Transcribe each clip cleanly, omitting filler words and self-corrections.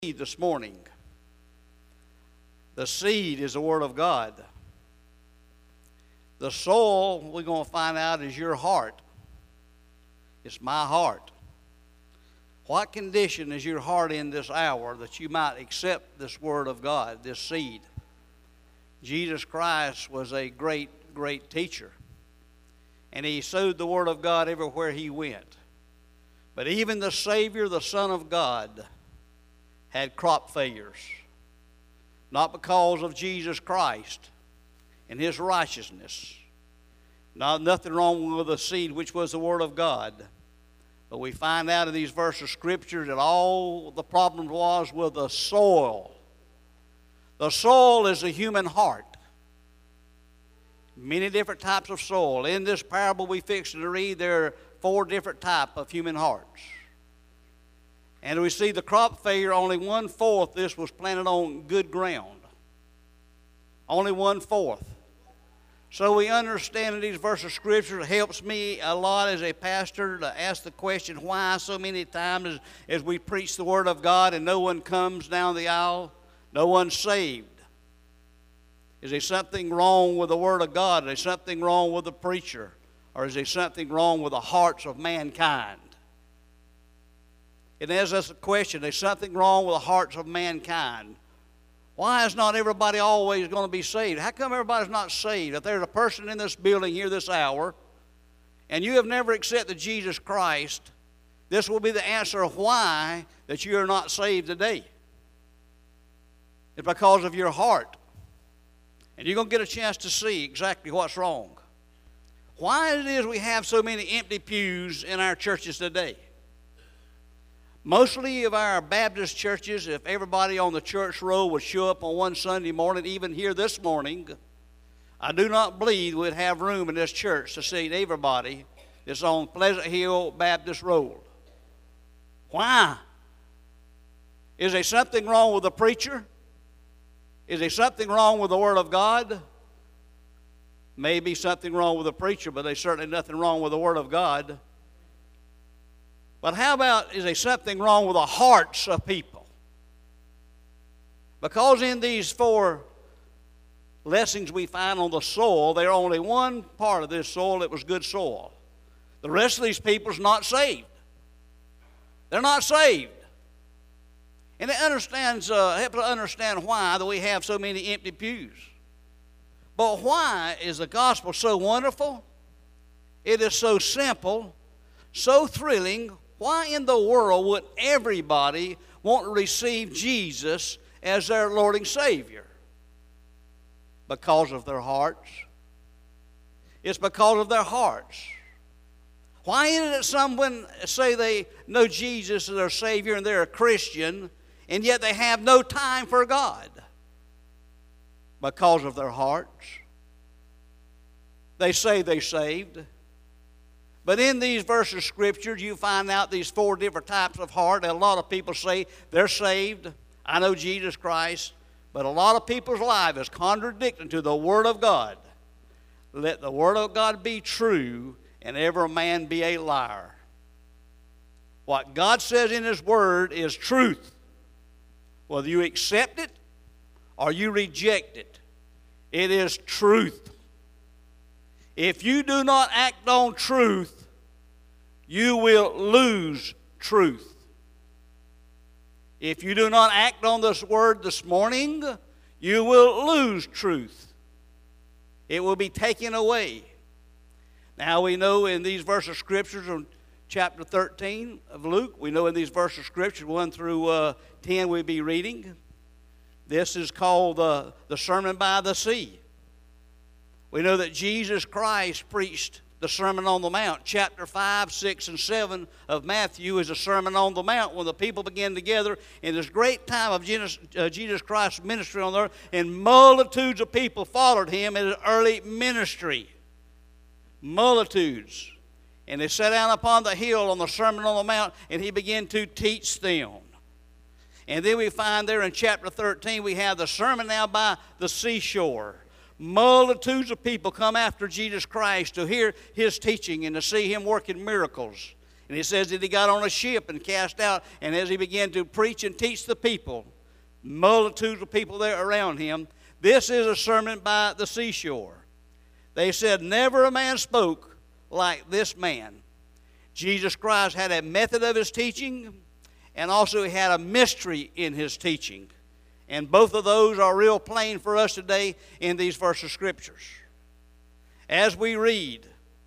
This morning. The seed is the Word of God. The soil, we're going to find out, is your heart. It's my heart. What condition is your heart in this hour that you might accept this Word of God, this seed? Jesus Christ was a great, great teacher. And he sowed the Word of God everywhere he went. But even the Savior, the Son of God, had crop failures. Not because of Jesus Christ and his righteousness. Nothing wrong with the seed, which was the Word of God. But we find out in these verses of Scripture that all the problem was with the soil. The soil is the human heart. Many different types of soil. In this parable we fixed to read, there are 4 different types of human hearts. And we see the crop failure, only 1/4 this was planted on good ground. Only 1/4. So we understand in these verses of Scripture, it helps me a lot as a pastor to ask the question, why so many times as we preach the Word of God and no one comes down the aisle, no one's saved? Is there something wrong with the Word of God? Is there something wrong with the preacher? Or is there something wrong with the hearts of mankind? And as that's a question, there's something wrong with the hearts of mankind. Why is not everybody always going to be saved? How come everybody's not saved? If there's a person in this building here this hour, and you have never accepted Jesus Christ, this will be the answer of why that you are not saved today. It's because of your heart. And you're going to get a chance to see exactly what's wrong. Why it is we have so many empty pews in our churches today. Mostly of our Baptist churches, if everybody on the church row would show up on one Sunday morning, even here this morning, I do not believe we'd have room in this church to seat everybody that's on Pleasant Hill Baptist Road. Why? Is there something wrong with the preacher? Is there something wrong with the Word of God? Maybe something wrong with the preacher, but there's certainly nothing wrong with the Word of God. But how about, is there something wrong with the hearts of people? Because in these 4 lessons we find on the soil, there's only one part of this soil that was good soil. The rest of these people's not saved. They're not saved. And it helps us understand why that we have so many empty pews. But why is the gospel so wonderful? It is so simple, so thrilling. Why in the world would everybody want to receive Jesus as their Lord and Savior? Because of their hearts. It's because of their hearts. Why is it that someone say they know Jesus as their Savior and they're a Christian, and yet they have no time for God? Because of their hearts. They say they're saved. But in these verses of Scripture, you find out these 4 different types of heart. And a lot of people say they're saved. I know Jesus Christ. But a lot of people's life is contradicting to the Word of God. Let the Word of God be true, and every man be a liar. What God says in His Word is truth. Whether you accept it or you reject it, it is truth. If you do not act on truth, you will lose truth. If you do not act on this word this morning, you will lose truth. It will be taken away. Now we know in these verses of Scriptures in chapter 13 of Luke, we know in these verses of Scripture 1 through 10 we'll be reading. This is called the Sermon by the Sea. We know that Jesus Christ preached the Sermon on the Mount. Chapter 5, 6, and 7 of Matthew is a Sermon on the Mount when the people began together in this great time of Jesus Christ's ministry on the earth, and multitudes of people followed him in his early ministry. Multitudes. And they sat down upon the hill on the Sermon on the Mount, and he began to teach them. And then we find there in chapter 13, we have the sermon now by the seashore. Multitudes of people come after Jesus Christ to hear his teaching and to see him working miracles. And it says that he got on a ship and cast out, and as he began to preach and teach the people, multitudes of people there around him, this is a sermon by the seashore. They said, never a man spoke like this man. Jesus Christ had a method of his teaching, and also he had a mystery in his teaching. And both of those are real plain for us today in these verses of Scriptures. As we read,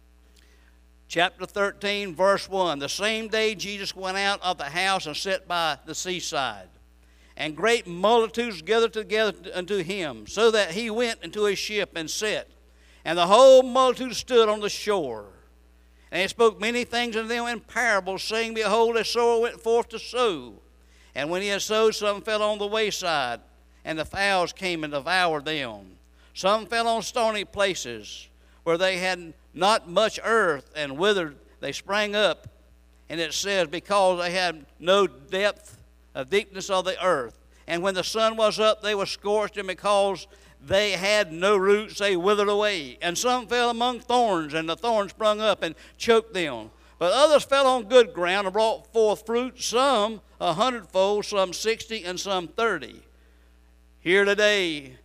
chapter 13, verse 1, the same day Jesus went out of the house and sat by the seaside. And great multitudes gathered together unto him, so that he went into a ship and sat. And the whole multitude stood on the shore. And he spoke many things unto them in parables, saying, behold, a sower went forth to sow. And when he had sowed, some fell on the wayside, and the fowls came and devoured them. Some fell on stony places, where they had not much earth, and withered they sprang up. And it says, because they had no depth of deepness of the earth. And when the sun was up, they were scorched, and because they had no roots, they withered away. And some fell among thorns, and the thorns sprung up and choked them. But others fell on good ground and brought forth fruit, some 100-fold, some 60, and some 30. Hear today,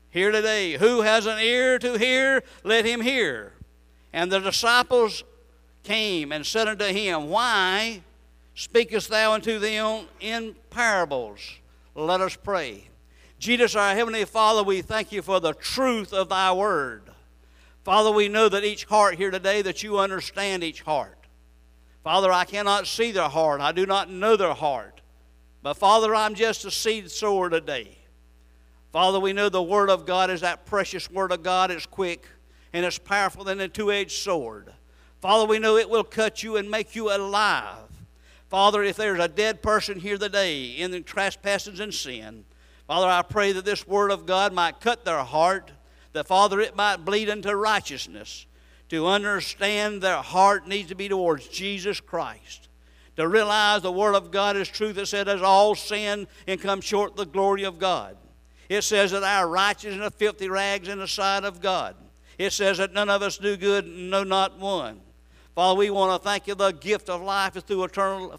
who has an ear to hear, let him hear. And the disciples came and said unto him, why speakest thou unto them in parables? Let us pray. Jesus, our Heavenly Father, we thank you for the truth of thy word. Father, we know that each heart here today, that you understand each heart. Father, I cannot see their heart. I do not know their heart. But Father, I'm just a seed sower today. Father, we know the word of God is that precious word of God. It's quick and it's powerful than a two-edged sword. Father, we know it will cut you and make you alive. Father, if there's a dead person here today in the trespasses and sin, Father, I pray that this word of God might cut their heart, that, Father, it might bleed into righteousness, to understand their heart needs to be towards Jesus Christ, to realize the word of God is truth. It said, as all sin and come short of the glory of God. It says that our righteousness are filthy rags in the sight of God. It says that none of us do good, no, not one. Father, we want to thank you. The gift of life is through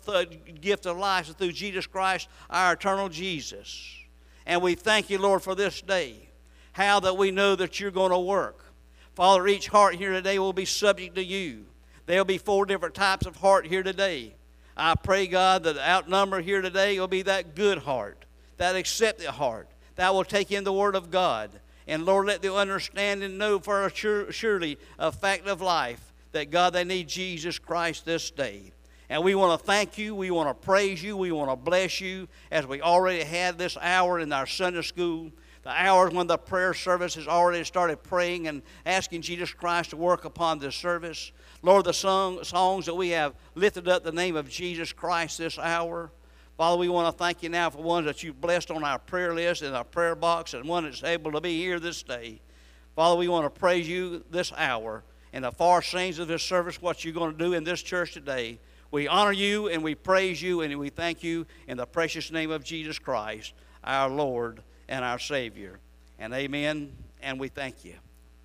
Jesus Christ, our eternal Jesus. And we thank you, Lord, for this day. How that we know that you're going to work. Father, each heart here today will be subject to you. There'll be 4 different types of heart here today. I pray, God, that the outnumber here today will be that good heart, that accepting heart, that will take in the word of God. And Lord, let them understand and know for surely a fact of life that, God, they need Jesus Christ this day. And we want to thank you, we want to praise you, we want to bless you as we already had this hour in our Sunday school. The hours when the prayer service has already started praying and asking Jesus Christ to work upon this service. Lord, the songs that we have lifted up the name of Jesus Christ this hour. Father, we want to thank you now for ones that you've blessed on our prayer list and our prayer box, and one that's able to be here this day. Father, we want to praise you this hour and the far scenes of this service, what you're going to do in this church today. We honor you and we praise you and we thank you in the precious name of Jesus Christ, our Lord and our Savior. And amen, and we thank you.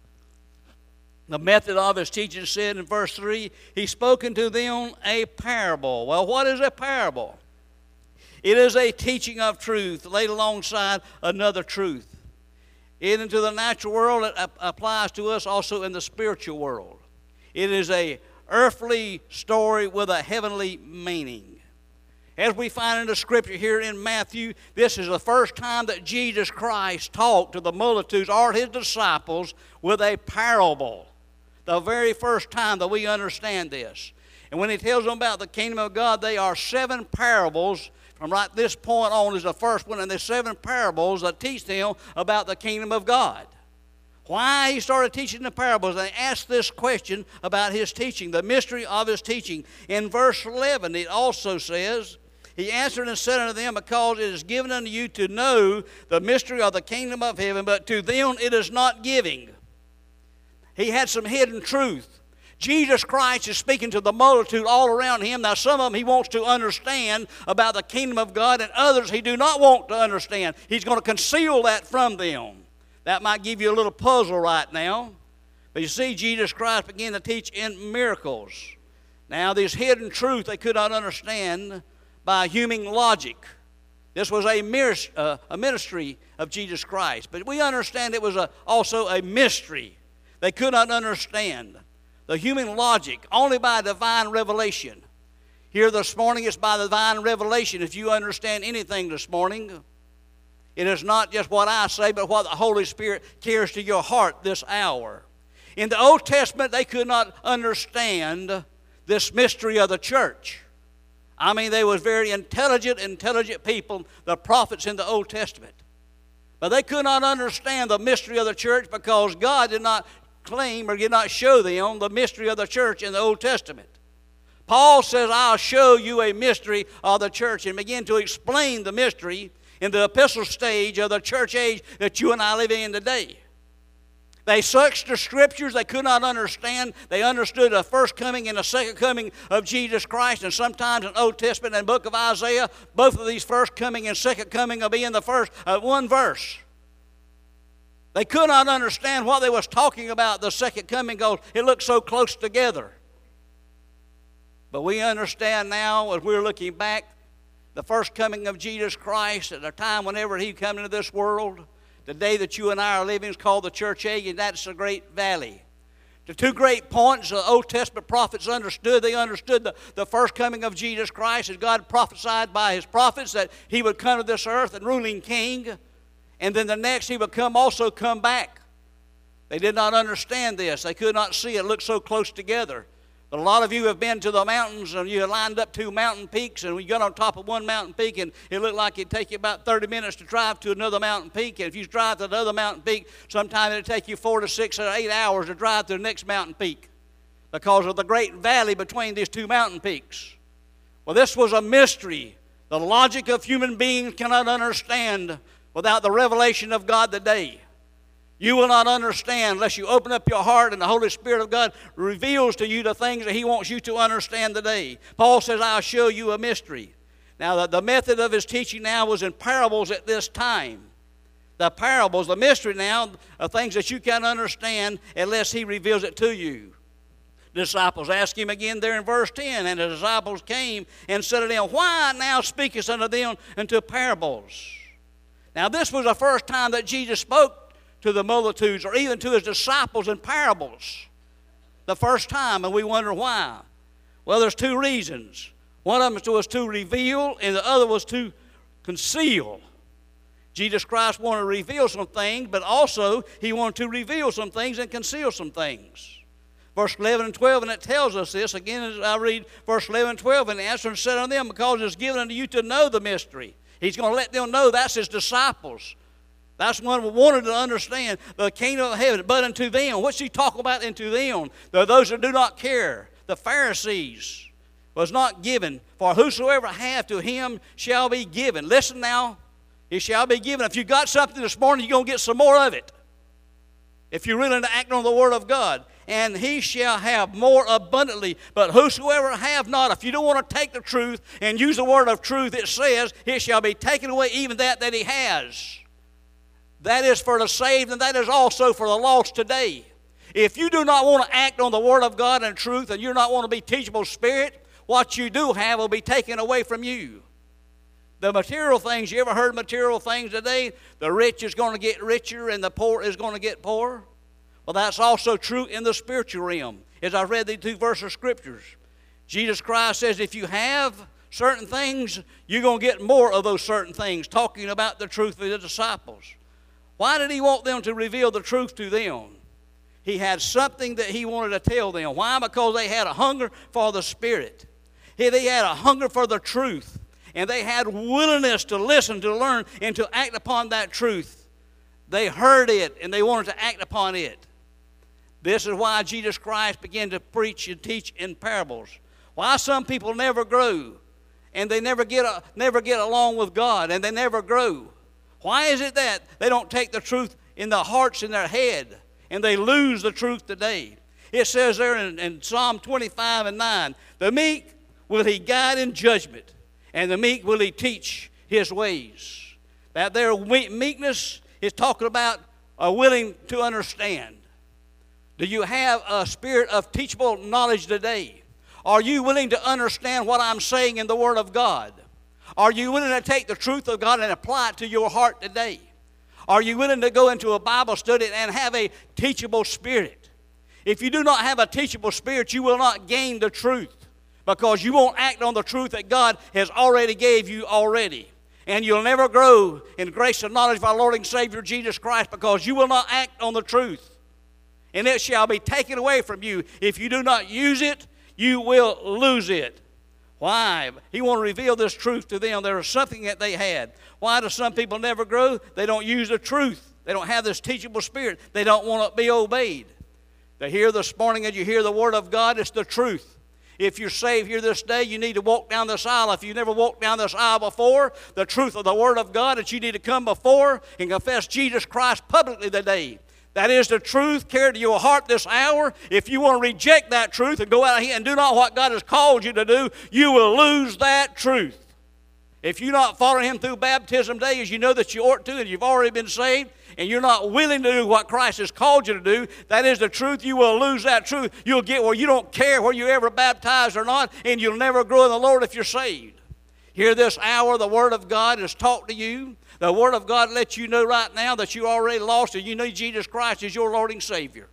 The method of his teaching said in verse 3, he spoke unto them a parable. Well, what is a parable? It is a teaching of truth laid alongside another truth. Into the natural world, it applies to us also in the spiritual world. It is a earthly story with a heavenly meaning. As we find in the scripture here in Matthew, this is the first time that Jesus Christ talked to the multitudes or his disciples with a parable. The very first time that we understand this. And when he tells them about the kingdom of God, they are 7 parables. From right this point on is the first one, and there's 7 parables that teach them about the kingdom of God. Why he started teaching the parables, they asked this question about his teaching, the mystery of his teaching. In verse 11, it also says, he answered and said unto them, because it is given unto you to know the mystery of the kingdom of heaven, but to them it is not giving. He had some hidden truth. Jesus Christ is speaking to the multitude all around him. Now, some of them he wants to understand about the kingdom of God, and others he do not want to understand. He's going to conceal that from them. That might give you a little puzzle right now. But you see, Jesus Christ began to teach in miracles. Now, this hidden truth they could not understand by human logic. This was a ministry of Jesus Christ. But we understand it was also a mystery. They could not understand the human logic only by divine revelation. Here this morning, it's by divine revelation. If you understand anything this morning, it is not just what I say, but what the Holy Spirit carries to your heart this hour. In the Old Testament, they could not understand this mystery of the church. I mean, they was very intelligent people, the prophets in the Old Testament. But they could not understand the mystery of the church because God did not claim or did not show them the mystery of the church in the Old Testament. Paul says, I'll show you a mystery of the church, and begin to explain the mystery in the epistle stage of the church age that you and I live in today. They searched the Scriptures. They could not understand. They understood the first coming and the second coming of Jesus Christ. And sometimes in the Old Testament and the book of Isaiah, both of these first coming and second coming will be in the first one verse. They could not understand what they was talking about, the second coming, because it looked so close together. But we understand now, as we're looking back, the first coming of Jesus Christ at the time whenever He came into this world. The day that you and I are living is called the church age, and that's the great valley. The two great points the Old Testament prophets understood. They understood the first coming of Jesus Christ as God prophesied by His prophets that He would come to this earth and ruling king. And then the next He would also come back. They did not understand this. They could not see it. It looked so close together. But a lot of you have been to the mountains, and you have lined up two mountain peaks, and we got on top of one mountain peak, and it looked like it'd take you about 30 minutes to drive to another mountain peak. And if you drive to another mountain peak, sometimes it'll take you 4 to 6 or 8 hours to drive to the next mountain peak because of the great valley between these two mountain peaks. Well, this was a mystery. The logic of human beings cannot understand without the revelation of God today. You will not understand unless you open up your heart and the Holy Spirit of God reveals to you the things that He wants you to understand today. Paul says, I'll show you a mystery. Now, the method of his teaching now was in parables at this time. The parables, the mystery now, are things that you can't understand unless He reveals it to you. The disciples asked Him again there in verse 10, and the disciples came and said to them, Why now speakest unto them into parables? Now, this was the first time that Jesus spoke to the multitudes, or even to His disciples in parables. The first time, and we wonder why. Well, there's two reasons. One of them was to reveal, and the other was to conceal. Jesus Christ wanted to reveal some things, but also He wanted to reveal some things and conceal some things. Verse 11 and 12, and it tells us this. Again, as I read verse 11 and 12, and answered and said unto them, Because it is given unto you to know the mystery. He's going to let them know that's His disciples. That's one we wanted to understand, the kingdom of heaven. But unto them, what's He talking about unto them? Those that do not care. The Pharisees was not given. For whosoever hath, to him shall be given. Listen now, it shall be given. If you got something this morning, you're going to get some more of it. If you're willing to act on the Word of God. And he shall have more abundantly. But whosoever have not, if you don't want to take the truth and use the word of truth, it says, it shall be taken away even that he has. That is for the saved, and that is also for the lost today. If you do not want to act on the Word of God and truth, and you do not want to be teachable spirit, what you do have will be taken away from you. The material things, you ever heard material things today? The rich is going to get richer, and the poor is going to get poorer. Well, that's also true in the spiritual realm. As I read these two verses of Scriptures, Jesus Christ says, if you have certain things, you're going to get more of those certain things, talking about the truth of the disciples. Why did He want them to reveal the truth to them? He had something that He wanted to tell them. Why? Because they had a hunger for the Spirit. They had a hunger for the truth. And they had willingness to listen, to learn, and to act upon that truth. They heard it, and they wanted to act upon it. This is why Jesus Christ began to preach and teach in parables. Why some people never grow, and they never get along with God, and they never grow. Why is it that they don't take the truth in their hearts, in their head, and they lose the truth today? It says there in Psalm 25 and 9, the meek will He guide in judgment, and the meek will He teach His ways. That their meekness is talking about a willing to understand. Do you have a spirit of teachable knowledge today? Are you willing to understand what I'm saying in the Word of God? Are you willing to take the truth of God and apply it to your heart today? Are you willing to go into a Bible study and have a teachable spirit? If you do not have a teachable spirit, you will not gain the truth, because you won't act on the truth that God has already gave you already. And you'll never grow in grace and knowledge of our Lord and Savior Jesus Christ, because you will not act on the truth. And it shall be taken away from you. If you do not use it, you will lose it. Why? He wants to reveal this truth to them. There was something that they had. Why do some people never grow? They don't use the truth. They don't have this teachable spirit. They don't want to be obeyed. To hear this morning as you hear the Word of God, it's the truth. If you're saved here this day, you need to walk down this aisle. If you've never walked down this aisle before, the truth of the Word of God, that you need to come before and confess Jesus Christ publicly today. That is the truth carried to your heart this hour. If you want to reject that truth and go out here and do not what God has called you to do, you will lose that truth. If you're not following Him through baptism day as you know that you ought to, and you've already been saved, and you're not willing to do what Christ has called you to do, that is the truth. You will lose that truth. You'll get where you don't care whether you're ever baptized or not, and you'll never grow in the Lord if you're saved. Here this hour, the Word of God is taught to you. The Word of God lets you know right now that you're already lost and you need Jesus Christ as your Lord and Savior.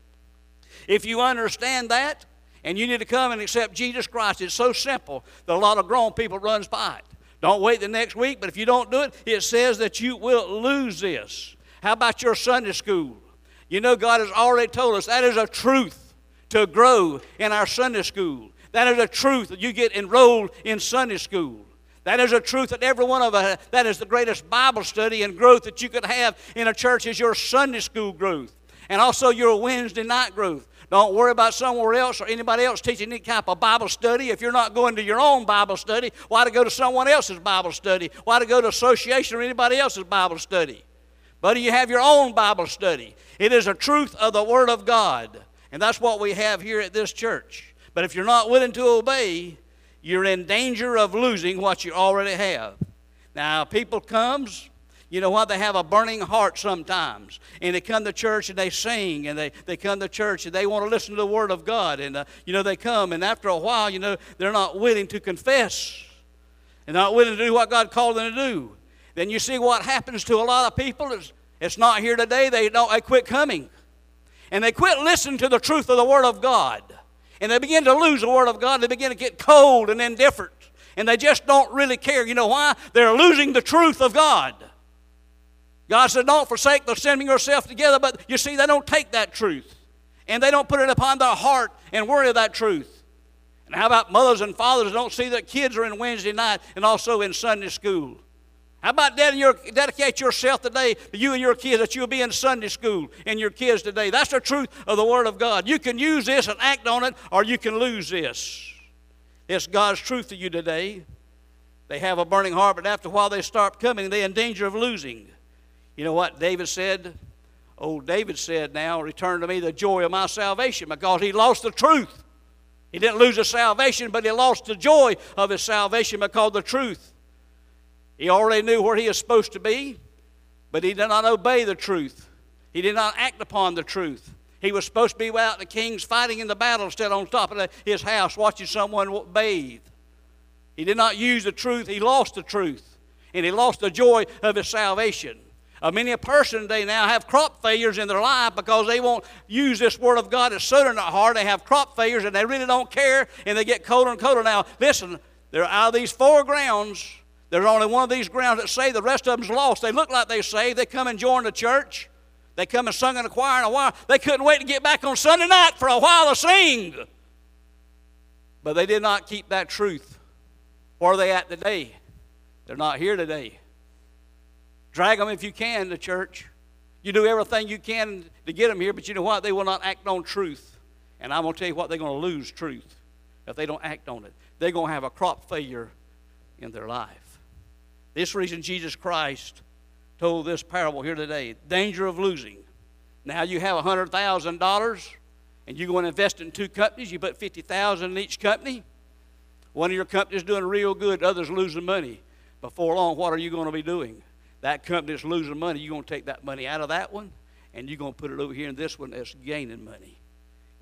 If you understand that, and you need to come and accept Jesus Christ, it's so simple that a lot of grown people runs by it. Don't wait the next week, but if you don't do it, it says that you will lose this. How about your Sunday school? You know, God has already told us that is a truth to grow in our Sunday school. That is a truth that you get enrolled in Sunday school. That is a truth that every one of us, that is the greatest Bible study and growth that you could have in a church, is your Sunday school growth. And also your Wednesday night growth. Don't worry about somewhere else or anybody else teaching any type of Bible study. If you're not going to your own Bible study, why to go to someone else's Bible study? Why to go to association or anybody else's Bible study? But you have your own Bible study. It is a truth of the Word of God. And that's what we have here at this church. But if you're not willing to obey, you're in danger of losing what you already have. Now, people comes, you know what, they have a burning heart sometimes. And they come to church and they sing, and they come to church and they want to listen to the Word of God. And, they come, and after a while, they're not willing to confess. And not willing to do what God called them to do. Then you see what happens to a lot of people. It's not here today. They quit coming. And they quit listening to the truth of the Word of God. And they begin to lose the Word of God. They begin to get cold and indifferent. And they just don't really care. You know why? They're losing the truth of God. God said, don't forsake the assembling yourself together. But you see, they don't take that truth. And they don't put it upon their heart and worry of that truth. And how about mothers and fathers who don't see that kids are in Wednesday night and also in Sunday school? How about dedicate yourself today to you and your kids, that you'll be in Sunday school and your kids today. That's the truth of the Word of God. You can use this and act on it, or you can lose this. It's God's truth to you today. They have a burning heart, but after a while they start coming, they're in danger of losing. You know what David said? Old David said, now, return to me the joy of my salvation, because he lost the truth. He didn't lose his salvation, but he lost the joy of his salvation because of the truth. He already knew where he was supposed to be, but he did not obey the truth. He did not act upon the truth. He was supposed to be out in the kings fighting in the battle instead on top of his house watching someone bathe. He did not use the truth. He lost the truth, and he lost the joy of his salvation. Many a person today now have crop failures in their life because they won't use this Word of God that's sowed in their heart. They have crop failures, and they really don't care, and they get colder and colder. Now, listen, there are out of these 4 grounds, there's only one of these grounds that say the rest of them's lost. They look like they saved. They come and join the church. They come and sung in the choir in a while. They couldn't wait to get back on Sunday night for a while to sing. But they did not keep that truth. Where are they at today? They're not here today. Drag them if you can to church. You do everything you can to get them here, but you know what? They will not act on truth. And I'm going to tell you what, they're going to lose truth if they don't act on it. They're going to have a crop failure in their life. This reason Jesus Christ told this parable here today, danger of losing. Now you have $100,000 and you go and invest in 2 companies. You put $50,000 in each company. One of your companies doing real good, others losing money. Before long, what are you going to be doing? That company that's losing money, you're going to take that money out of that one, and you're going to put it over here in this one that's gaining money.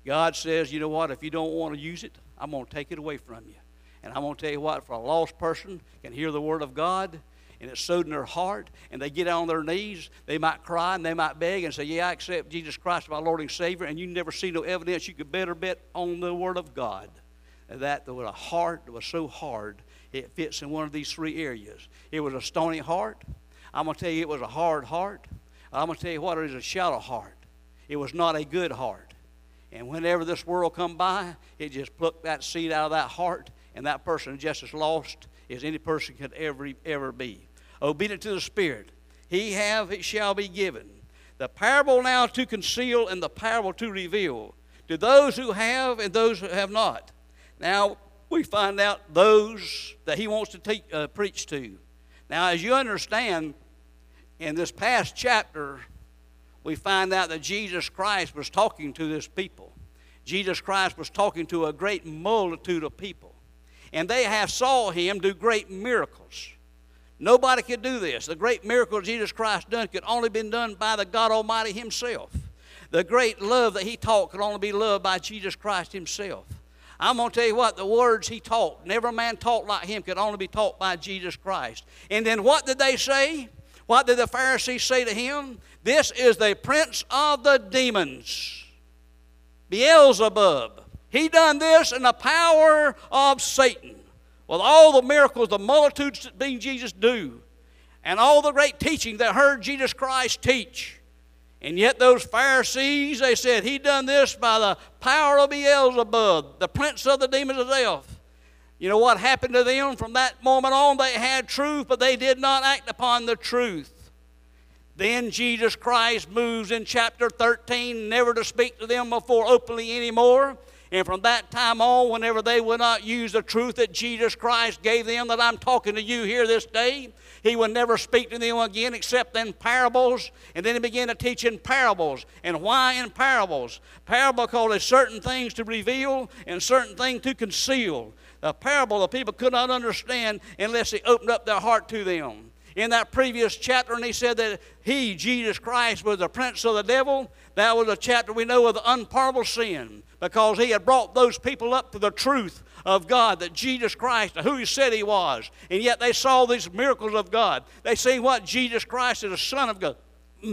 God says, you know what, if you don't want to use it, I'm going to take it away from you. And I'm going to tell you what, for a lost person can hear the word of God, and it's sowed in their heart, and they get on their knees, they might cry and they might beg and say, yeah, I accept Jesus Christ as my Lord and Savior, and you never see no evidence. You could better bet on the word of God that with a heart that was so hard, it fits in one of these three areas. It was a stony heart. I'm going to tell you it was a hard heart. I'm going to tell you what, it is a shallow heart. It was not a good heart. And whenever this world come by, it just plucked that seed out of that heart, and that person is just as lost as any person could ever be. Obedient to the Spirit. He have, it shall be given. The parable now to conceal and the parable to reveal. To those who have and those who have not. Now, we find out those that he wants to preach to. Now, as you understand, in this past chapter, we find out that Jesus Christ was talking to this people. Jesus Christ was talking to a great multitude of people. And they have saw him do great miracles. Nobody could do this. The great miracle Jesus Christ done could only been done by the God Almighty himself. The great love that he taught could only be loved by Jesus Christ himself. I'm going to tell you what, the words he taught, never man taught like him, could only be taught by Jesus Christ. And then what did they say? What did the Pharisees say to him? This is the prince of the demons, Beelzebub. He done this in the power of Satan. With all the miracles, the multitudes that being Jesus do, and all the great teaching that heard Jesus Christ teach. And yet those Pharisees, they said, he done this by the power of Beelzebub, the prince of the demons of death. You know what happened to them? From that moment on, they had truth, but they did not act upon the truth. Then Jesus Christ moves in chapter 13, never to speak to them before openly anymore. And from that time on, whenever they would not use the truth that Jesus Christ gave them, that I'm talking to you here this day, he would never speak to them again except in parables. And then he began to teach in parables. And why in parables? Parable because there's certain things to reveal and certain things to conceal. The parable the people could not understand unless he opened up their heart to them. In that previous chapter, and he said that he, Jesus Christ, was the prince of the devil. That was a chapter we know of the unpardonable sin, because he had brought those people up to the truth of God, that Jesus Christ, who he said he was. And yet they saw these miracles of God. They see what Jesus Christ is the Son of God.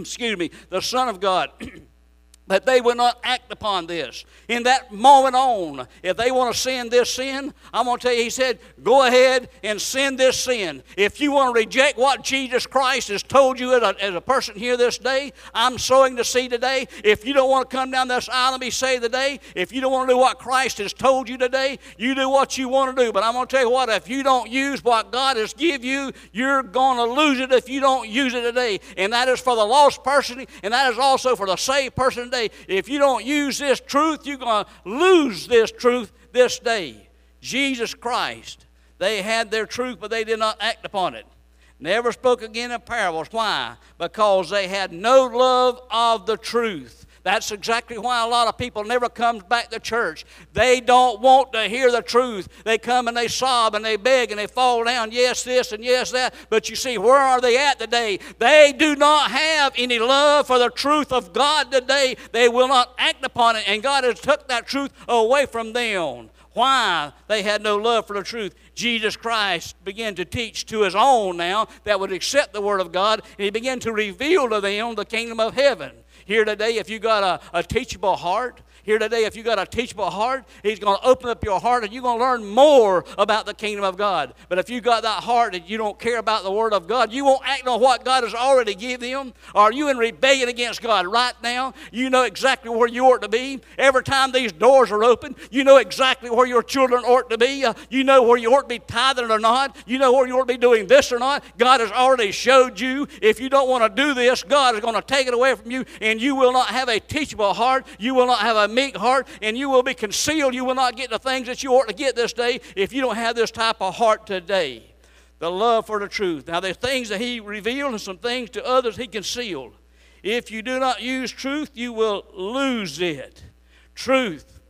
The Son of God. That they would not act upon this. In that moment on, if they want to sin this sin, I'm going to tell you, he said, go ahead and sin this sin. If you want to reject what Jesus Christ has told you as a person here this day, I'm sowing the seed today. If you don't want to come down this aisle and be saved today, if you don't want to do what Christ has told you today, you do what you want to do. But I'm going to tell you what, if you don't use what God has given you, you're going to lose it if you don't use it today. And that is for the lost person, and that is also for the saved person today. If you don't use this truth, you're going to lose this truth this day. Jesus Christ, they had their truth, but they did not act upon it. Never spoke again in parables. Why? Because they had no love of the truth. That's exactly why a lot of people never come back to church. They don't want to hear the truth. They come and they sob and they beg and they fall down, yes this and yes that. But you see, where are they at today? They do not have any love for the truth of God today. They will not act upon it, and God has took that truth away from them. Why? They had no love for the truth. Jesus Christ began to teach to his own now that would accept the word of God, and he began to reveal to them the kingdom of heaven. Here today, if you got a teachable heart, here today, if you got a teachable heart, he's going to open up your heart and you're going to learn more about the kingdom of God. But if you got that heart that you don't care about the word of God, you won't act on what God has already given them. Are you in rebellion against God right now? You know exactly where you ought to be. Every time these doors are open, you know exactly where your children ought to be. You know where you ought to be tithing or not. You know where you ought to be doing this or not. God has already showed you. If you don't want to do this, God is going to take it away from you, and you will not have a teachable heart. You will not have a meek heart, and you will be concealed. You will not get the things that you ought to get this day if you don't have this type of heart today. The love for the truth. Now, there's things that he revealed and some things to others he concealed. If you do not use truth, you will lose it. Truth,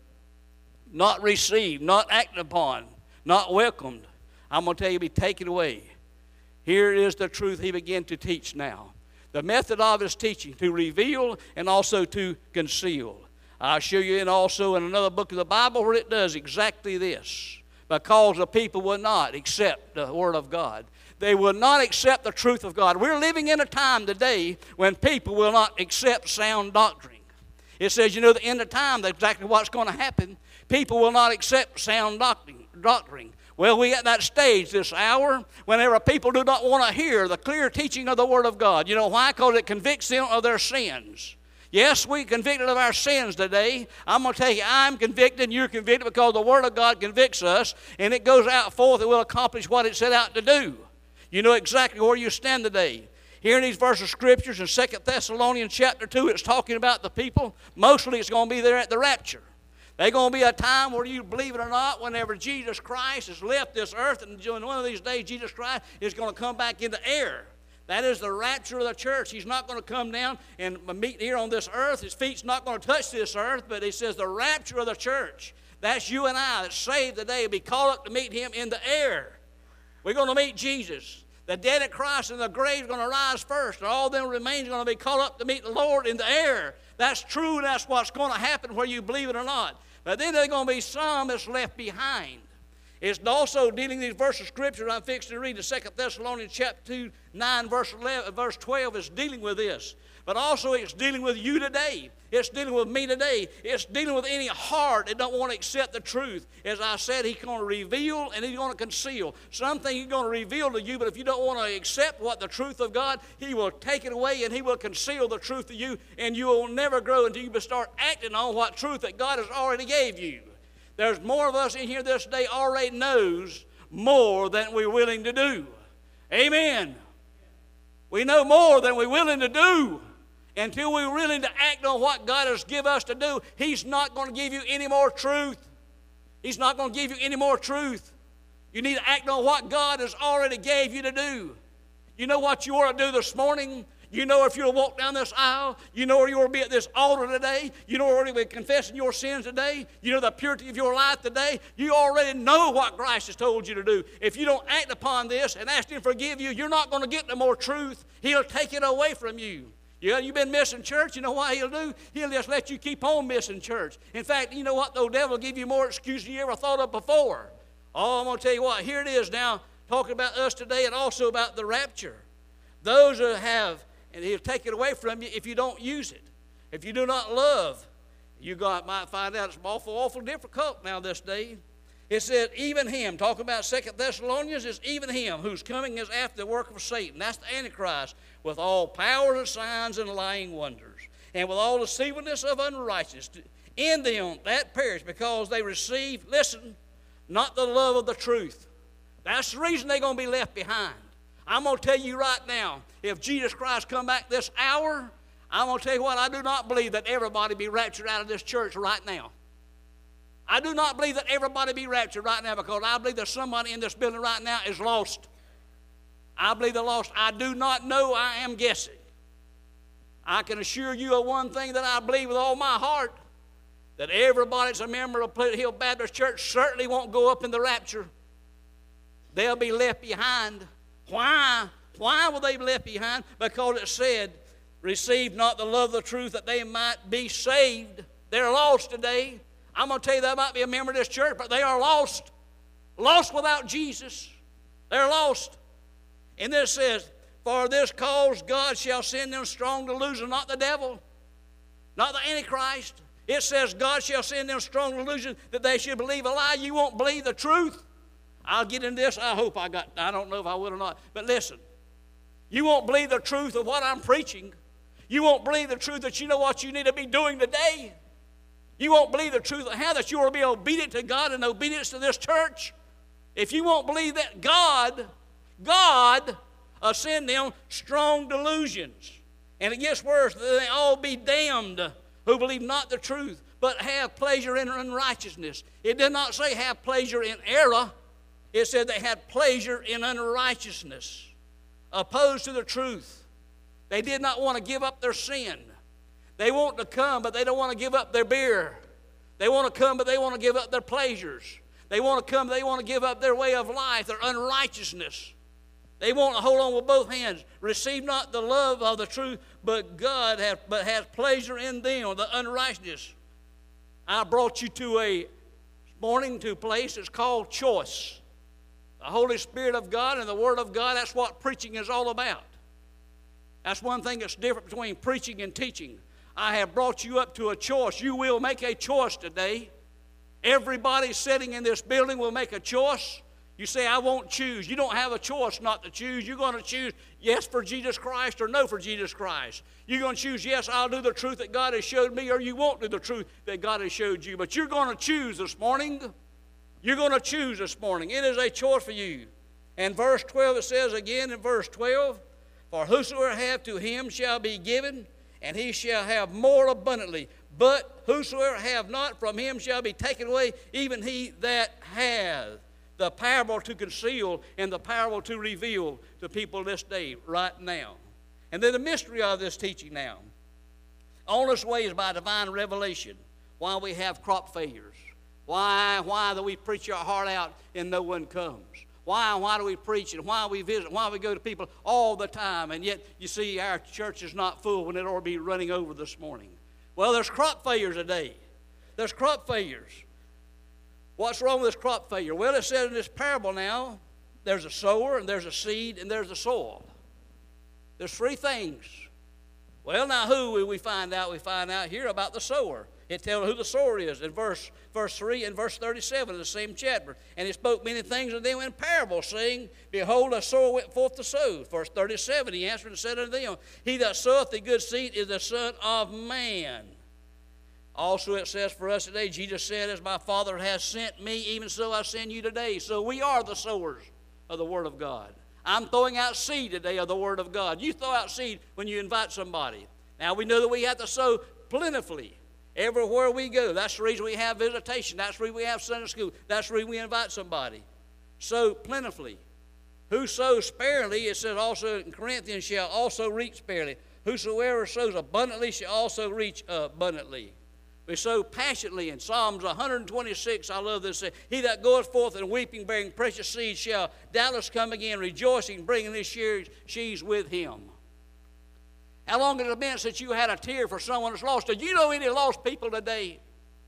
not received, not acted upon, not welcomed, I'm going to tell you, be taken away. Here is the truth he began to teach now. The method of his teaching, to reveal and also to conceal. I'll show you also in another book of the Bible where it does exactly this. Because the people will not accept the Word of God. They will not accept the truth of God. We're living in a time today when people will not accept sound doctrine. It says, you know, the end of time, that's exactly what's going to happen. People will not accept sound doctrine. Well, we at that stage this hour whenever people do not want to hear the clear teaching of the Word of God. You know why? Because it convicts them of their sins. Yes, we're convicted of our sins today. I'm going to tell you, I'm convicted and you're convicted because the Word of God convicts us, and it goes out forth and will accomplish what it set out to do. You know exactly where you stand today. Here in these verses of Scriptures in 2 Thessalonians chapter 2, it's talking about the people. Mostly it's going to be there at the rapture. There's going to be a time where, you believe it or not, whenever Jesus Christ has left this earth, and one of these days Jesus Christ is going to come back into air. That is the rapture of the church. He's not going to come down and meet here on this earth. His feet's not going to touch this earth, but he says the rapture of the church. That's you and I that's saved today will be called up to meet him in the air. We're going to meet Jesus. The dead in Christ in the grave is going to rise first, and all them remains going to be called up to meet the Lord in the air. That's true, and that's what's going to happen whether you believe it or not. But then there's going to be some that's left behind. It's also dealing with these verses of Scripture I'm fixing to read in 2 Thessalonians chapter 2, 9, verse 12 is dealing with this. But also it's dealing with you today. It's dealing with me today. It's dealing with any heart that don't want to accept the truth. As I said, he's going to reveal and he's going to conceal. Something he's going to reveal to you, but if you don't want to accept what the truth of God, he will take it away and he will conceal the truth to you, and you will never grow until you start acting on what truth that God has already gave you. There's more of us in here this day already knows more than we're willing to do. Amen. We know more than we're willing to do. Until we're willing to act on what God has given us to do, he's not going to give you any more truth. He's not going to give you any more truth. You need to act on what God has already gave you to do. You know what you ought to do this morning? You know if you'll walk down this aisle. You know where you will be at this altar today. You know where you'll be confessing your sins today. You know the purity of your life today. You already know what Christ has told you to do. If you don't act upon this and ask him to forgive you, you're not going to get no more truth. He'll take it away from you. You've been missing church. You know what he'll do? He'll just let you keep on missing church. In fact, you know what? The devil will give you more excuses than you ever thought of before. Oh, I'm going to tell you what. Here it is now, talking about us today and also about the rapture. Those who have, and he'll take it away from you if you don't use it. If you do not love, you might find out it's awful difficult now this day. It said, even him, talking about 2 Thessalonians, it's even him whose coming is after the work of Satan. That's the Antichrist, with all powers and signs and lying wonders, and with all deceitfulness of unrighteousness. In them that perish, because they receive, listen, not the love of the truth. That's the reason they're going to be left behind. I'm going to tell you right now, if Jesus Christ come back this hour, I'm going to tell you what, I do not believe that everybody be raptured out of this church right now. I do not believe that everybody be raptured right now, because I believe that somebody in this building right now is lost. I believe they're lost. I do not know. I am guessing. I can assure you of one thing that I believe with all my heart, that everybody that's a member of Pleasant Hill Baptist Church certainly won't go up in the rapture. They'll be left behind. Why? Why will they be left behind? Because it said, receive not the love of the truth that they might be saved. They're lost today. I'm going to tell you, that might be a member of this church, but they are lost. Lost without Jesus. They're lost. And this says, for this cause God shall send them strong delusion, not the devil, not the Antichrist. It says God shall send them strong delusion that they should believe a lie. You won't believe the truth. I'll get into this. I don't know if I will or not. But listen, you won't believe the truth of what I'm preaching. You won't believe the truth that you know what you need to be doing today. You won't believe the truth of how that you will be obedient to God and obedience to this church. If you won't believe that God send them strong delusions. And it gets worse. They all be damned who believe not the truth, but have pleasure in unrighteousness. It did not say have pleasure in error. It said they had pleasure in unrighteousness, opposed to the truth. They did not want to give up their sin. They want to come, but they don't want to give up their beer. They want to come, but they want to give up their pleasures. They want to come, but they want to give up their way of life, their unrighteousness. They want to hold on with both hands. Receive not the love of the truth, but God has pleasure in them, the unrighteousness. I brought you to a place that's called choice. The Holy Spirit of God and the Word of God, that's what preaching is all about. That's one thing that's different between preaching and teaching. I have brought you up to a choice. You will make a choice today. Everybody sitting in this building will make a choice. You say, I won't choose. You don't have a choice not to choose. You're going to choose yes for Jesus Christ or no for Jesus Christ. You're going to choose, yes, I'll do the truth that God has showed me, or you won't do the truth that God has showed you. But you're going to choose this morning. You're going to choose this morning. It is a choice for you. And verse 12, it says again in verse 12, for whosoever hath to him shall be given, and he shall have more abundantly. But whosoever hath not, from him shall be taken away, even he that hath. The parable to conceal and the parable to reveal to people this day, right now. And then the mystery of this teaching now. On this way is by divine revelation. Why we have crop failures. Why do we preach our heart out and no one comes? Why do we preach and why we visit, why we go to people all the time, and yet you see our church is not full when it ought to be running over this morning. Well, there's crop failures today. There's crop failures. What's wrong with this crop failure? Well, it said in this parable now, there's a sower, and there's a seed, and there's a soil. There's three things. Well, now who will we find out? We find out here about the sower. It tells who the sower is in verse 3 and verse 37 of the same chapter. And he spoke many things unto them in parables, saying, behold, a sower went forth to sow. Verse 37, he answered and said unto them, he that soweth the good seed is the Son of Man. Also it says for us today, Jesus said, as my Father has sent me, even so I send you today. So we are the sowers of the Word of God. I'm throwing out seed today of the Word of God. You throw out seed when you invite somebody. Now we know that we have to sow plentifully everywhere we go. That's the reason we have visitation. That's the reason we have Sunday school. That's the reason we invite somebody. Sow plentifully. Who sows sparingly, it says also in Corinthians, shall also reap sparingly. Whosoever sows abundantly shall also reach abundantly. We sow passionately in Psalms 126. I love this. He that goeth forth and weeping, bearing precious seed, shall doubtless come again, rejoicing, bringing his sheaves with him. How long has it been since you had a tear for someone that's lost? Do you know any lost people today?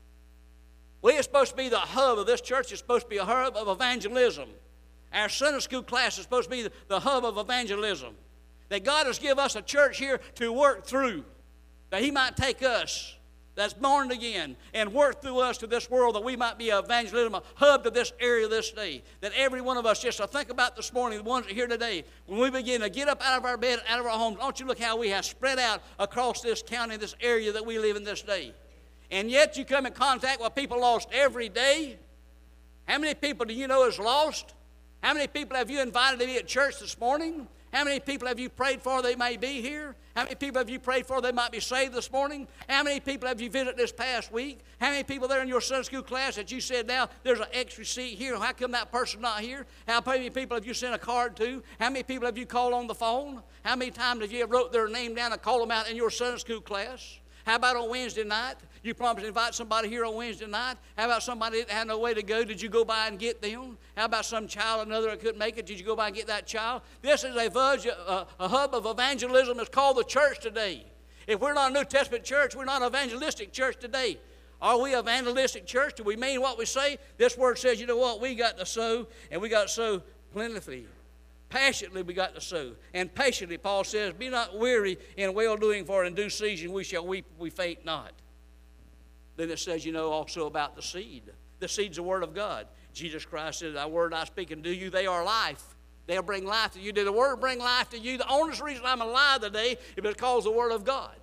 We are supposed to be the hub of this church. It's supposed to be a hub of evangelism. Our Sunday school class is supposed to be the hub of evangelism. That God has given us a church here to work through. That He might take us that's born again and work through us to this world, that we might be an evangelism, a hub to this area this day. That every one of us, just to think about this morning, the ones that are here today, when we begin to get up out of our bed, out of our homes, don't you look how we have spread out across this county, this area that we live in this day. And yet you come in contact with people lost every day. How many people do you know is lost? How many people have you invited to be at church this morning? How many people have you prayed for they may be here? How many people have you prayed for they might be saved this morning? How many people have you visited this past week? How many people there in your Sunday school class that you said, now there's an extra seat here, how come that person's not here? How many people have you sent a card to? How many people have you called on the phone? How many times have you wrote their name down and called them out in your Sunday school class? How about on Wednesday night? You promised to invite somebody here on Wednesday night. How about somebody that had no way to go? Did you go by and get them? How about some child, another that couldn't make it? Did you go by and get that child? This is a hub of evangelism. It's called the church today. If we're not a New Testament church, we're not an evangelistic church today. Are we an evangelistic church? Do we mean what we say? This word says, you know what? We got to sow, and we got to sow plentifully. Passionately we got to sow. And patiently, Paul says, be not weary in well-doing, for in due season we shall weep, we faint not. Then it says, you know, also about the seed. The seed's the Word of God. Jesus Christ said, thy word I speak unto you, they are life. They'll bring life to you. Did the Word bring life to you? The only reason I'm alive today is because of the Word of God.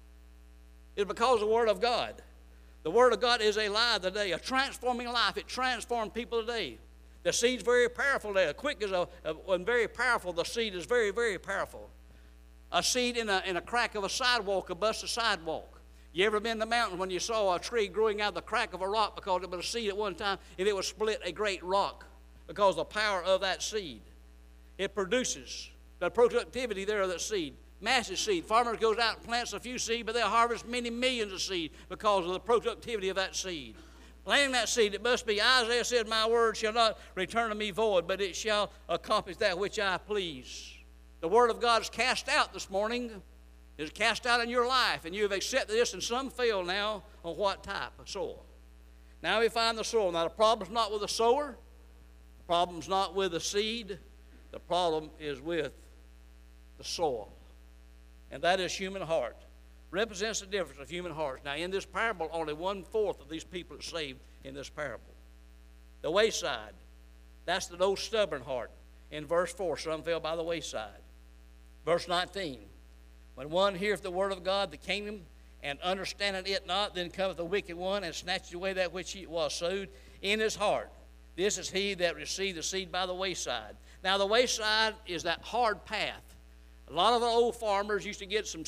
It's because of the Word of God. The Word of God is alive today, a transforming life. It transforms people today. The seed's very powerful there. Quick is and very powerful. The seed is very, very powerful. A seed in a crack of a sidewalk will bust a sidewalk. You ever been in the mountains when you saw a tree growing out of the crack of a rock because it was a seed at one time, and it would split a great rock because of the power of that seed. It produces the productivity there of that seed. Massive seed. Farmers goes out and plants a few seed, but they'll harvest many millions of seed because of the productivity of that seed. Planting that seed, it must be, Isaiah said, my word shall not return to me void, but it shall accomplish that which I please. The Word of God is cast out this morning. It's cast out in your life, and you have accepted this, and some fail now on what type of soil? Now we find the soil. Now the problem's not with the sower. The problem's not with the seed. The problem is with the soil. And that is human heart. Represents the difference of human hearts. Now in this parable, only 1/4 of these people are saved in this parable. The wayside, that's the old stubborn heart. In verse 4, some fell by the wayside. Verse 19, when one heareth the word of God, the kingdom, and understandeth it not, then cometh the wicked one, and snatcheth away that which he was sowed in his heart. This is he that received the seed by the wayside. Now the wayside is that hard path. A lot of the old farmers used to get some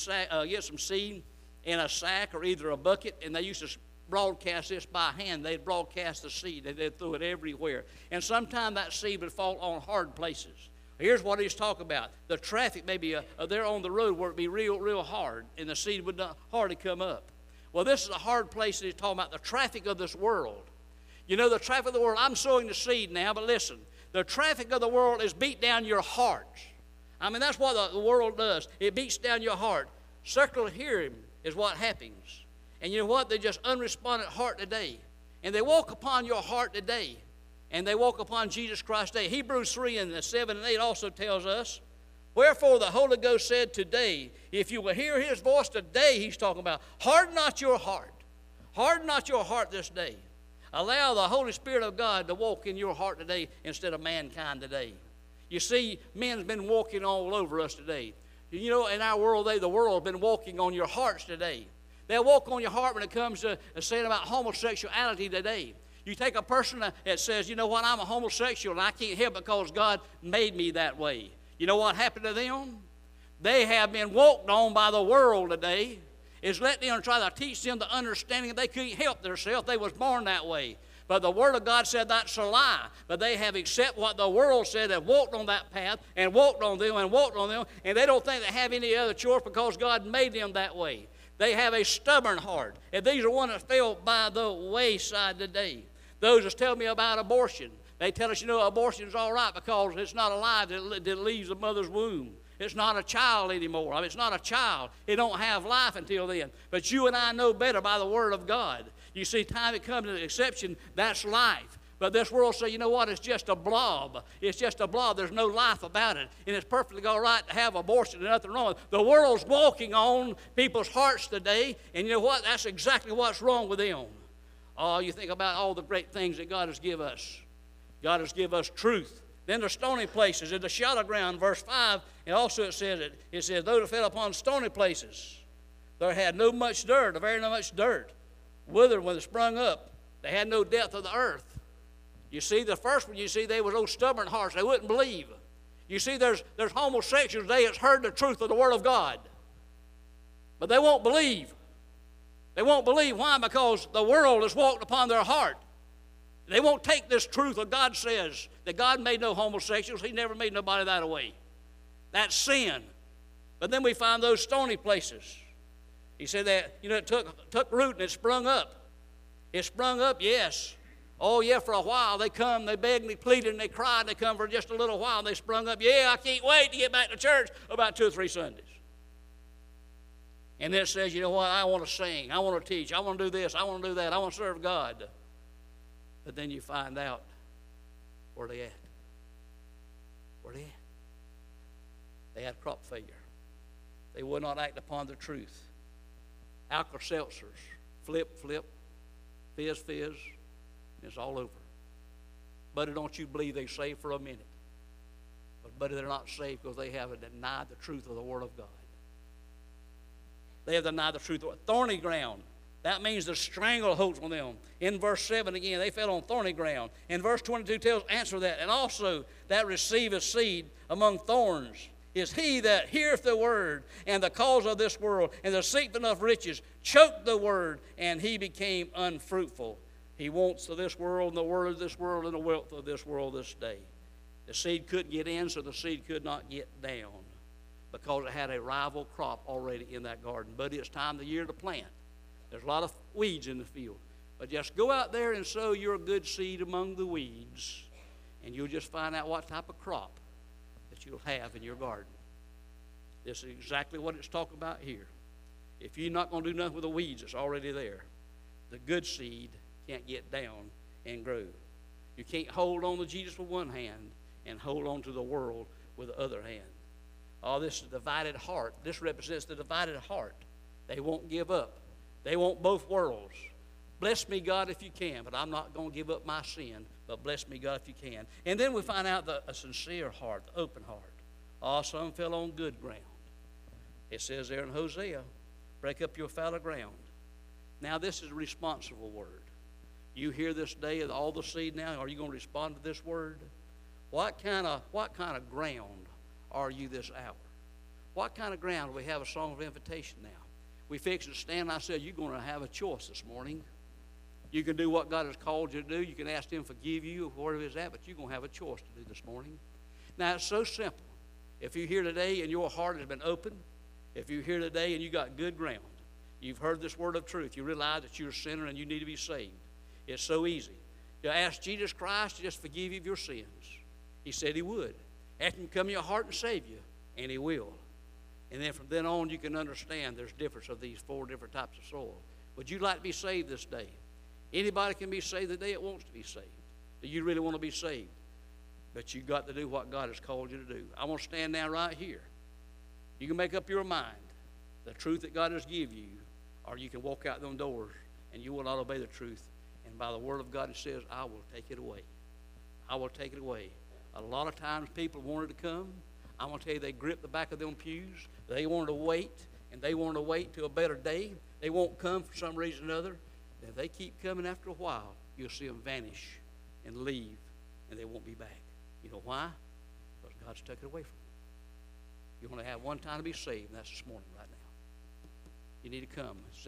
seed in a sack or either a bucket, and they used to broadcast this by hand. They'd broadcast the seed. They'd throw it everywhere. And sometimes that seed would fall on hard places. Here's what he's talking about. The traffic may be there on the road where it'd be real hard, and the seed would not hardly come up. Well, this is a hard place that he's talking about, the traffic of this world. You know, the traffic of the world, I'm sowing the seed now, but listen, the traffic of the world is beat down your hearts. I mean, that's what the world does. It beats down your heart. Circular hearing is what happens. And you know what? They're just unrespondent heart today. And they walk upon your heart today. And they walk upon Jesus Christ today. Hebrews 3 and 7 and 8 also tells us, wherefore the Holy Ghost said today, if you will hear his voice today, he's talking about, harden not your heart. Harden not your heart this day. Allow the Holy Spirit of God to walk in your heart today instead of mankind today. You see, men's been walking all over us today. You know, in our world today, the world has been walking on your hearts today. They'll walk on your heart when it comes to saying about homosexuality today. You take a person that says, you know what, I'm a homosexual and I can't help it because God made me that way. You know what happened to them? They have been walked on by the world today. It's let them try to teach them the understanding that they couldn't help themselves. They was born that way. But the Word of God said that's a lie. But they have accepted what the world said and walked on that path and walked on them and walked on them. And they don't think they have any other choice because God made them that way. They have a stubborn heart. And these are ones that fell by the wayside today. Those that tell me about abortion, they tell us, you know, abortion is all right because it's not alive that leaves the mother's womb. It's not a child anymore. I mean, it's not a child. It don't have life until then. But you and I know better by the Word of God. You see, time it comes to the exception, that's life. But this world say, you know what, it's just a blob. It's just a blob. There's no life about it. And it's perfectly all right to have abortion. There's nothing wrong with it. The world's walking on people's hearts today. And you know what? That's exactly what's wrong with them. Oh, you think about all the great things that God has given us. God has given us truth. Then the stony places, in the shallow ground, verse 5, and also it says, those that fell upon stony places, there had no much dirt, very no much dirt. Withered when it sprung up. They had no depth of the earth. You see, the first one, you see, they were those stubborn hearts. They wouldn't believe. You see, there's homosexuals today that's heard the truth of the Word of God. But they won't believe. They won't believe. Why? Because the world has walked upon their heart. They won't take this truth of God says that God made no homosexuals. He never made nobody that way. That's sin. But then we find those stony places. He said that, you know, it took root and it sprung up. It sprung up, yes. Oh, yeah, for a while. They come, they begged and they pleaded and they cried and they come for just a little while and they sprung up. Yeah, I can't wait to get back to church about 2 or 3 Sundays. And then it says, you know what, I want to sing, I want to teach, I want to do this, I want to do that, I want to serve God. But then you find out where they at. Where they at? They had crop failure. They would not act upon the truth. Alka-Seltzers, flip, fizz, and it's all over. Buddy, don't you believe they saved for a minute. But buddy, they're not saved because they haven't denied the truth of the Word of God. They have denied the truth. Thorny ground. That means the strangleholds on them. In verse 7 again, they fell on thorny ground. In verse 22 tells, answer that. And also that receiveth seed among thorns is he that heareth the word and the cause of this world and the seeketh of riches choked the word and he became unfruitful. He wants of this world and the word of this world and the wealth of this world this day. The seed couldn't get in, so the seed could not get down because it had a rival crop already in that garden. But it's time of the year to plant. There's a lot of weeds in the field. But just go out there and sow your good seed among the weeds, and you'll just find out what type of crop that you'll have in your garden. This is exactly what it's talking about here. If you're not going to do nothing with the weeds that's already there, the good seed can't get down and grow. You can't hold on to Jesus with one hand and hold on to the world with the other hand. Oh, this is a divided heart. This represents the divided heart. They won't give up. They want both worlds. Bless me, God, if you can, but I'm not going to give up my sin, but bless me, God, if you can. And then we find out a sincere heart, the open heart. Oh, some fell on good ground. It says there in Hosea, break up your fallow ground. Now, this is a responsible word. You hear this day all the seed now, are you going to respond to this word? What kind of ground are you this hour? What kind of ground? We have a song of invitation now. We fixed to stand, and I said, you're going to have a choice this morning. You can do what God has called you to do. You can ask Him to forgive you, wherever it's at, but you're going to have a choice to do this morning. Now, it's so simple. If you're here today and your heart has been opened, if you're here today and you got good ground, you've heard this word of truth, you realize that you're a sinner and you need to be saved. It's so easy. You ask Jesus Christ to just forgive you of your sins. He said He would. Ask Him to come in your heart and save you, and He will. And then from then on, you can understand there's difference of these 4 different types of soil. Would you like to be saved this day? Anybody can be saved the day it wants to be saved. Do you really want to be saved? But you've got to do what God has called you to do. I want to stand down right here. You can make up your mind the truth that God has given you, or you can walk out them doors and you will not obey the truth. And by the word of God, it says, I will take it away. I will take it away. A lot of times people wanted to come. I want to tell you, they gripped the back of them pews. They wanted to wait, and they wanted to wait till a better day. They won't come for some reason or other. If they keep coming after a while, you'll see them vanish and leave, and they won't be back. You know why? Because God's took it away from them. You want to have one time to be saved, and that's this morning right now. You need to come.